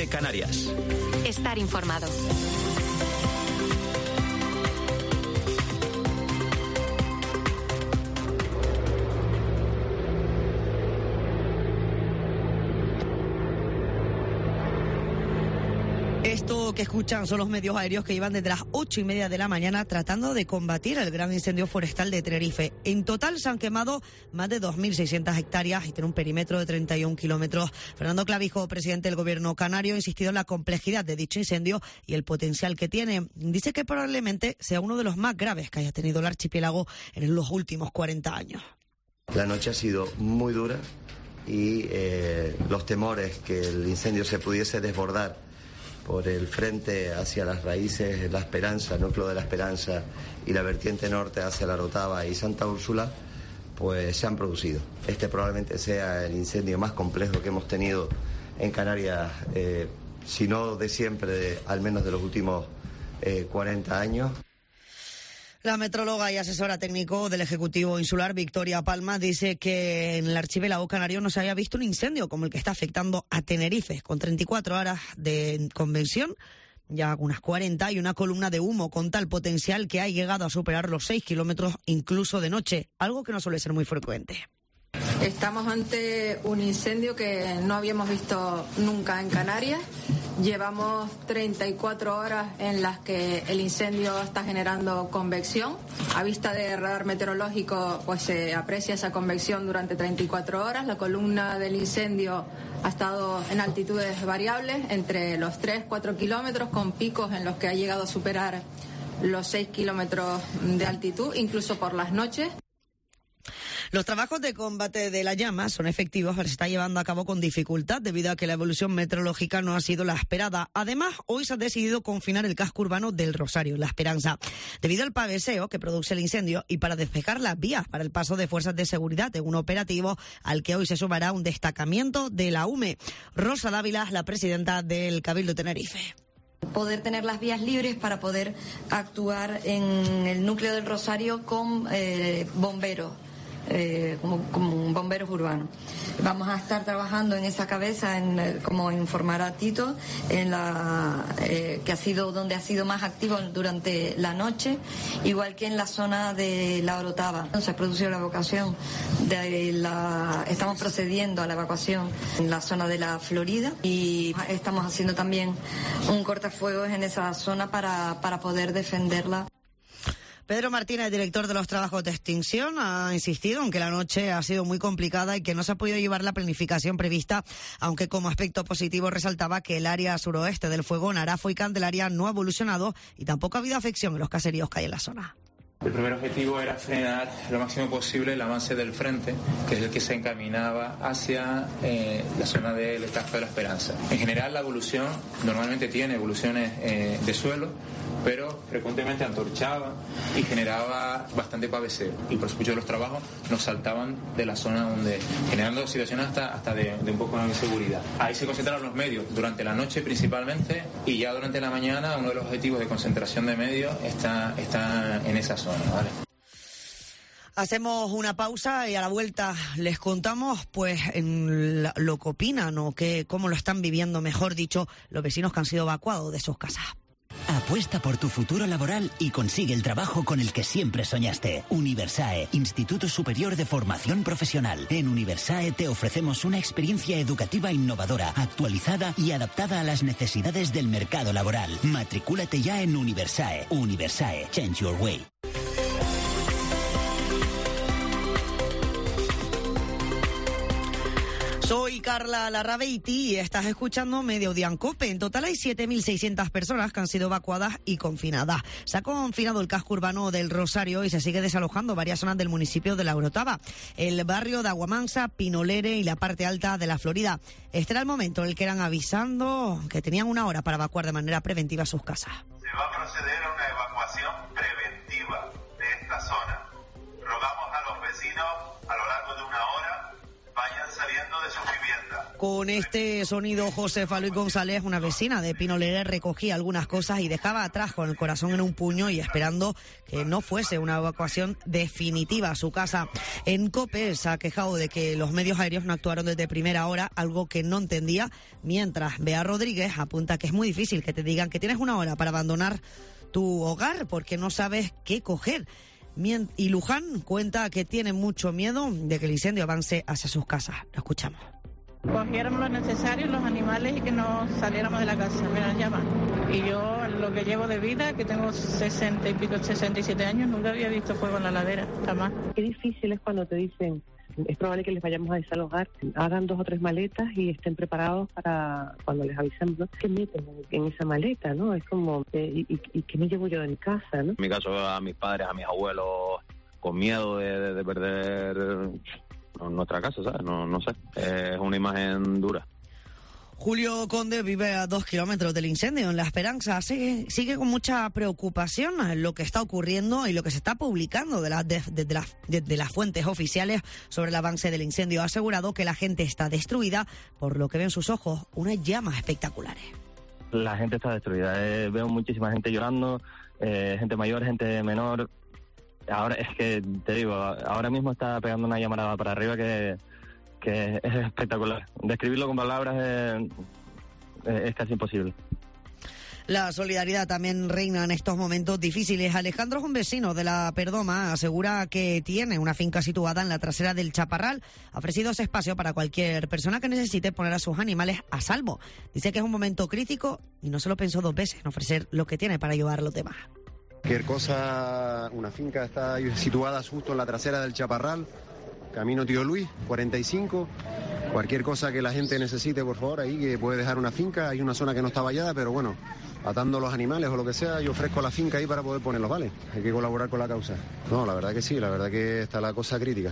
Canarias. Estar informado. Esto que escuchan son los medios aéreos que llevan desde las 8:30 de la mañana tratando de combatir el gran incendio forestal de Tenerife. En total se han quemado más de 2.600 hectáreas y tiene un perímetro de 31 kilómetros. Fernando Clavijo, presidente del gobierno canario, ha insistido en la complejidad de dicho incendio y el potencial que tiene. Dice que probablemente sea uno de los más graves que haya tenido el archipiélago en los últimos 40 años. La noche ha sido muy dura y los temores que el incendio se pudiese desbordar por el frente hacia las raíces La Esperanza, el núcleo de La Esperanza, y la vertiente norte hacia La Orotava y Santa Úrsula, pues se han producido. Este probablemente sea el incendio más complejo que hemos tenido en Canarias, si no de siempre, al menos de los últimos 40 años. La metróloga y asesora técnico del Ejecutivo Insular, Victoria Palma, dice que en el archipiélago canario no se había visto un incendio como el que está afectando a Tenerife, con 34 horas de convención, ya unas 40, y una columna de humo con tal potencial que ha llegado a superar los 6 kilómetros incluso de noche, algo que no suele ser muy frecuente. Estamos ante un incendio que no habíamos visto nunca en Canarias. Llevamos 34 horas en las que el incendio está generando convección. A vista de radar meteorológico, pues se aprecia esa convección durante 34 horas. La columna del incendio ha estado en altitudes variables, entre los 3-4 kilómetros, con picos en los que ha llegado a superar los 6 kilómetros de altitud, incluso por las noches. Los trabajos de combate de la llama son efectivos, pero se está llevando a cabo con dificultad debido a que la evolución meteorológica no ha sido la esperada. Además, hoy se ha decidido confinar el casco urbano del Rosario, La Esperanza, debido al paveseo que produce el incendio y para despejar las vías para el paso de fuerzas de seguridad en un operativo al que hoy se sumará un destacamiento de la UME. Rosa Dávila, la presidenta del Cabildo de Tenerife. Poder tener las vías libres para poder actuar en el núcleo del Rosario con bomberos. Como bomberos urbanos. Vamos a estar trabajando en esa cabeza, como informar a Tito, que ha sido donde ha sido más activo durante la noche, igual que en la zona de La Orotava. Se ha producido la evacuación estamos procediendo a la evacuación en la zona de la Florida y estamos haciendo también un cortafuegos en esa zona para poder defenderla. Pedro Martínez, director de los trabajos de extinción, ha insistido en que la noche ha sido muy complicada y que no se ha podido llevar la planificación prevista, aunque como aspecto positivo resaltaba que el área suroeste del fuego, Narafo y Candelaria, no ha evolucionado y tampoco ha habido afección en los caseríos que hay en la zona. El primer objetivo era frenar lo máximo posible el avance del frente, que es el que se encaminaba hacia la zona del Casco de La Esperanza. En general, la evolución normalmente tiene evoluciones de suelo, pero frecuentemente antorchaba y generaba bastante paveseo. Y por supuesto los trabajos nos saltaban de la zona donde, generando situaciones hasta de un poco de inseguridad. Ahí se concentraron los medios durante la noche principalmente, y ya durante la mañana uno de los objetivos de concentración de medios está en esa zona, ¿vale? Hacemos una pausa y a la vuelta les contamos pues lo que opinan o cómo lo están viviendo, mejor dicho, los vecinos que han sido evacuados de sus casas. Apuesta por tu futuro laboral y consigue el trabajo con el que siempre soñaste. Universae, Instituto Superior de Formación Profesional. En Universae te ofrecemos una experiencia educativa innovadora, actualizada y adaptada a las necesidades del mercado laboral. Matricúlate ya en Universae. Universae, change your way. Soy Carla Larrabeiti y estás escuchando Mediodía en COPE. En total hay 7.600 personas que han sido evacuadas y confinadas. Se ha confinado el casco urbano del Rosario y se sigue desalojando varias zonas del municipio de La Orotava, el barrio de Aguamansa, Pinolere y la parte alta de la Florida. Este era el momento en el que eran avisando que tenían una hora para evacuar de manera preventiva sus casas. Se va a proceder a una evacuación preventiva de esta zona. Rogamos a los vecinos, a lo largo de una hora, vayan saliendo de sus viviendas. Con este sonido, Josefa Luis González, una vecina de Pinoleres, recogía algunas cosas y dejaba atrás con el corazón en un puño y esperando que no fuese una evacuación definitiva a su casa. En COPE se ha quejado de que los medios aéreos no actuaron desde primera hora, algo que no entendía, mientras Bea Rodríguez apunta que es muy difícil que te digan que tienes una hora para abandonar tu hogar porque no sabes qué coger. Y Luján cuenta que tiene mucho miedo de que el incendio avance hacia sus casas. Lo escuchamos. Cogiéramos lo necesario, los animales, y que no saliéramos de la casa, me las llaman. Y yo, lo que llevo de vida, que tengo 60 y pico, 67 años, nunca había visto fuego en la ladera, jamás. Qué difícil es cuando te dicen, es probable que les vayamos a desalojar, hagan 2 o 3 maletas y estén preparados para cuando les avisamos, ¿no? ¿Qué meten en esa maleta, no? Es como, ¿y qué me llevo yo de mi casa, no? En mi caso, a mis padres, a mis abuelos, con miedo de perder nuestra casa, ¿sabes? No sé, es una imagen dura. Julio Conde vive a 2 kilómetros del incendio en La Esperanza. Sigue con mucha preocupación lo que está ocurriendo y lo que se está publicando de las fuentes oficiales sobre el avance del incendio. Ha asegurado que la gente está destruida, por lo que ven sus ojos unas llamas espectaculares. La gente está destruida. Veo muchísima gente llorando, gente mayor, gente menor. Ahora es que, te digo, ahora mismo está pegando una llamarada para arriba que es espectacular. Describirlo con palabras es casi imposible. La solidaridad también reina en estos momentos difíciles. Alejandro es un vecino de La Perdoma, asegura que tiene una finca situada en la trasera del Chaparral. Ha ofrecido ese espacio para cualquier persona que necesite poner a sus animales a salvo. Dice que es un momento crítico y no se lo pensó 2 veces en ofrecer lo que tiene para ayudar a los demás. Cualquier cosa, una finca está situada justo en la trasera del Chaparral, camino Tío Luis, 45. Cualquier cosa que la gente necesite, por favor, ahí que puede dejar una finca. Hay una zona que no está vallada, pero bueno, atando los animales o lo que sea, yo ofrezco la finca ahí para poder ponerlos, ¿vale? Hay que colaborar con la causa. No, la verdad que sí, la verdad que está la cosa crítica.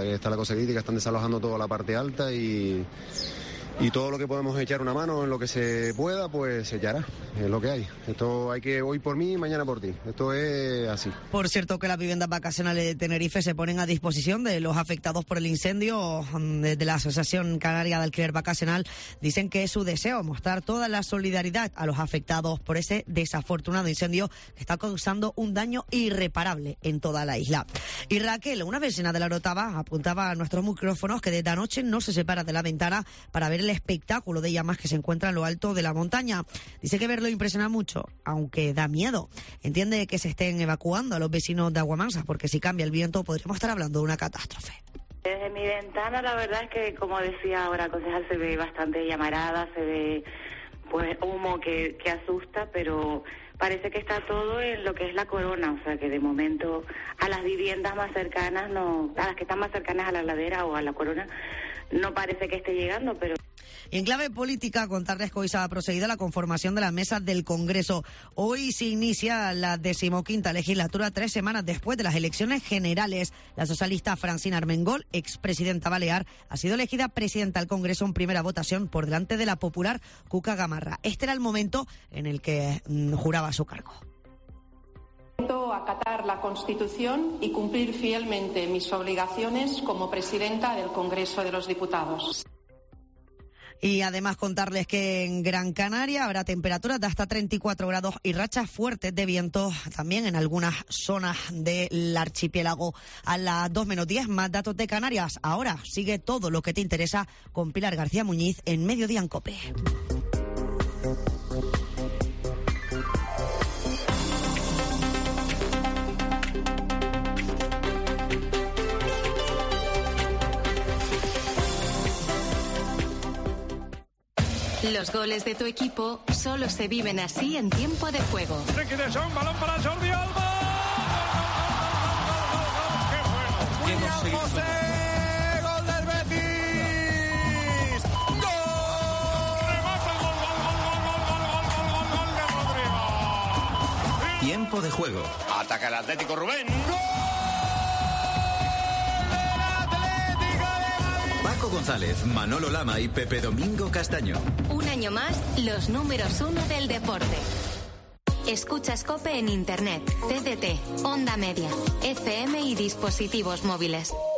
Están desalojando toda la parte alta y todo lo que podemos echar una mano en lo que se pueda, pues se echará. Es lo que hay. Esto hay que hoy por mí, mañana por ti. Esto es así. Por cierto, que las viviendas vacacionales de Tenerife se ponen a disposición de los afectados por el incendio. Desde la Asociación Canaria de Alquiler Vacacional dicen que es su deseo mostrar toda la solidaridad a los afectados por ese desafortunado incendio que está causando un daño irreparable en toda la isla. Y Raquel, una vecina de La Orotava, apuntaba a nuestros micrófonos que desde anoche no se separa de la ventana para ver el espectáculo de llamas que se encuentra en lo alto de la montaña. Dice que verlo impresiona mucho, aunque da miedo. Entiende que se estén evacuando a los vecinos de Aguamansa, porque si cambia el viento podríamos estar hablando de una catástrofe. Desde mi ventana la verdad es que, como decía ahora concejal, se ve bastante llamarada, se ve pues humo que asusta, pero parece que está todo en lo que es la Corona, o sea que de momento a las viviendas más cercanas, a las que están más cercanas a la ladera o a la Corona, no parece que esté llegando, pero... Y en clave política, contarles que hoy se ha procedido a la conformación de la mesa del Congreso. Hoy se inicia la 15ª legislatura, 3 semanas después de las elecciones generales. La socialista Francina Armengol, expresidenta balear, ha sido elegida presidenta del Congreso en primera votación por delante de la popular Cuca Gamarra. Este era el momento en el que juraba su cargo. Acatar la Constitución y cumplir fielmente mis obligaciones como presidenta del Congreso de los Diputados. Y además contarles que en Gran Canaria habrá temperaturas de hasta 34 grados y rachas fuertes de viento también en algunas zonas del archipiélago. A las 2:10, más datos de Canarias. Ahora sigue todo lo que te interesa con Pilar García Muñiz en Mediodía en COPE. Los goles de tu equipo solo se viven así en tiempo de juego. Ricky de Jong, balón para Jordi Alba. ¡Qué bueno! William José, gol del Betis. ¡Gol! Remata el gol de Rodrigo. Tiempo de juego. Ataca el Atlético Rubén. Paco González, Manolo Lama y Pepe Domingo Castaño. Un año más, los números 1 del deporte. Escuchas COPE en Internet, TDT, Onda Media, FM y dispositivos móviles.